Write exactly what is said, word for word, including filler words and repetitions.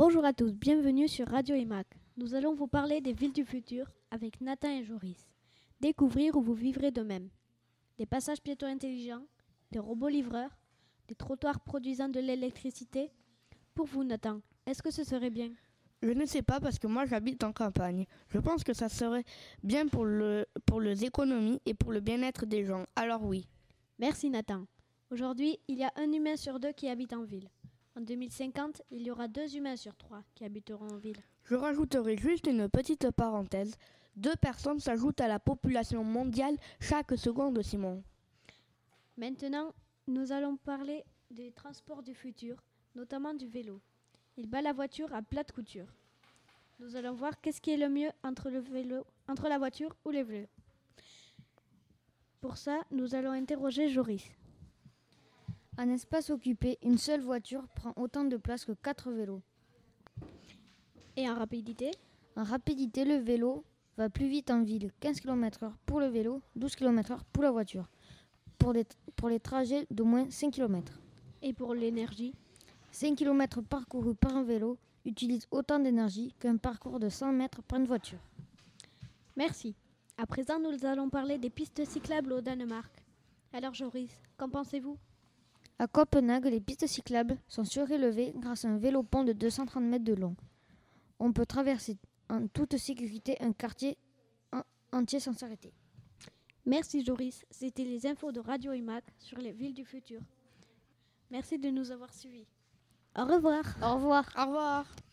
Bonjour à tous, bienvenue sur Radio I M A C. Nous allons vous parler des villes du futur avec Nathan et Joris. Découvrir où vous vivrez de même. Des passages piétons intelligents, des robots livreurs, des trottoirs produisant de l'électricité. Pour vous, Nathan, est-ce que ce serait bien ? Je ne sais pas parce que moi j'habite en campagne. Je pense que ça serait bien pour, le, pour les économies et pour le bien-être des gens. Alors oui. Merci Nathan. Aujourd'hui, il y a un humain sur deux qui habite en ville. En deux mille cinquante, il y aura deux humains sur trois qui habiteront en ville. Je rajouterai juste une petite parenthèse. Deux personnes s'ajoutent à la population mondiale chaque seconde, Simon. Maintenant, nous allons parler des transports du futur, notamment du vélo. Il bat la voiture à plate couture. Nous allons voir qu'est-ce qui est le mieux entre le vélo, entre la voiture ou les vélos. Pour ça, nous allons interroger Joris. En espace occupé, une seule voiture prend autant de place que quatre vélos. Et en rapidité ? En rapidité, le vélo va plus vite en ville, quinze kilomètres heure pour le vélo, douze kilomètres heure pour la voiture, pour les, pour les trajets d'au moins cinq kilomètres. Et pour l'énergie ? cinq kilomètres parcourus par un vélo utilise autant d'énergie qu'un parcours de cent mètres par une voiture. Merci. À présent, nous allons parler des pistes cyclables au Danemark. Alors Joris, qu'en pensez-vous ? À Copenhague, les pistes cyclables sont surélevées grâce à un vélopont de deux cent trente mètres de long. On peut traverser en toute sécurité un quartier en- entier sans s'arrêter. Merci Joris, c'était les infos de Radio I M A C sur les villes du futur. Merci de nous avoir suivis. Au revoir. Au revoir. Au revoir.